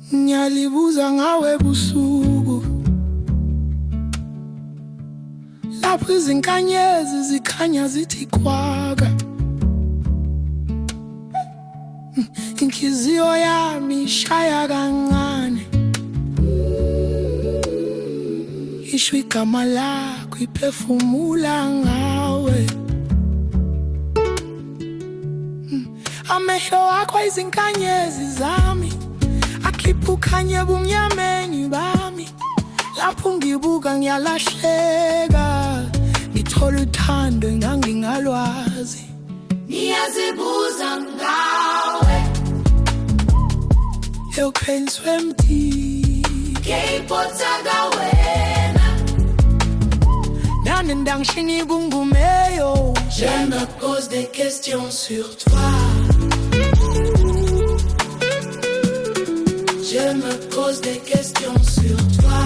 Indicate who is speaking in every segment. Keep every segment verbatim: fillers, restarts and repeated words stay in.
Speaker 1: Ngiyalibuza ngawe busuku lapho izinkanyezi zikhanya zithi kwaka. Inhliziyo yami ishaya kancane, isho igama lakho iphefumula ngawe. Amehlo akho izinkanyezi zami akhipha ukhanya ebumnyameni bami. Lapho ngibuka ngiyalahleka, ngithola uthando ngangingalwazi. Niyazibuza ngawe euphenswe mti ngiyipotsa ngawena nane ndangishini kungumeyo. Je me pose des questions sur toi. Je me pose des questions sur toi.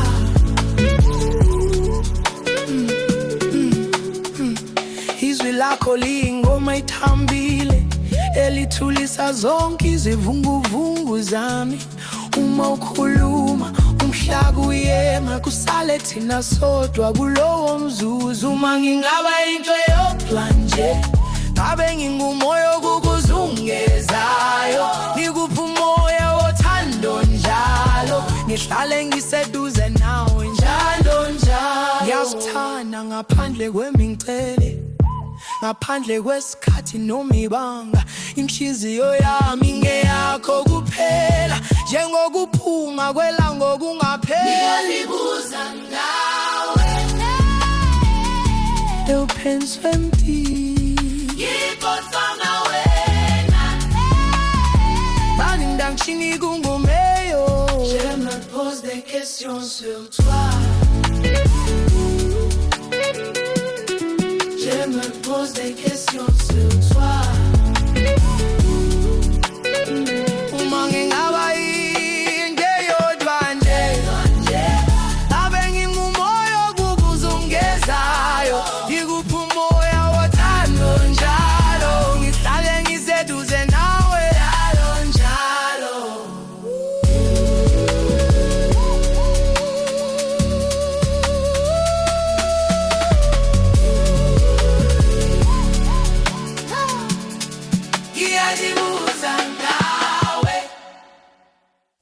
Speaker 1: mm, mm, mm. Izwi lakho liyingoma ithambile elithulisa zonke izivunguvungu zami. Uma ukhuluma umhlaba uyema, kusale thina sodwa kulowo mzuzu. Uma ngingaba into yopla nje, ngabe ngingumoya okukuzungezayo. Ngikupha umoya wothando njalo, ngihlale ngiseduze nawe njalo njalo. Ngiyazithanda ngaphandle kwemingcele, ngaphandle kwesikhathi noma ibanga. Inhliziyo yami ngeyakho kuphela, njengokuphuma kwelanga okungapheli. Ngiyalibuza ngawe euphenswe mti ngiyipotsa ngawena bani ndangishini kungumeyo. Je me pose des questions sur toi. Je me pose des questions sur toi.